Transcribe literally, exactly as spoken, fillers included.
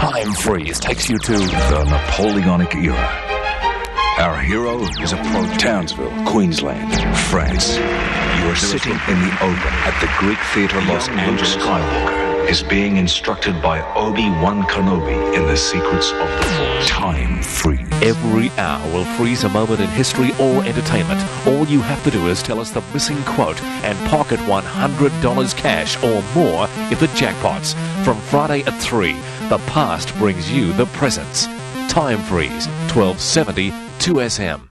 Time Freeze takes you to the Napoleonic era. Our hero is approaching Townsville, Queensland, France. You are sitting in the open at the Greek Theatre Los Angeles. Luke Skywalker is being instructed by Obi-Wan Kenobi in the secrets of the Force. Time Freeze. Every hour will freeze a moment in history or entertainment. All you have to do is tell us the missing quote and pocket one hundred dollars cash or more if the jackpots. From Friday at three, the past brings you the presents. Time Freeze, twelve seventy, two S M.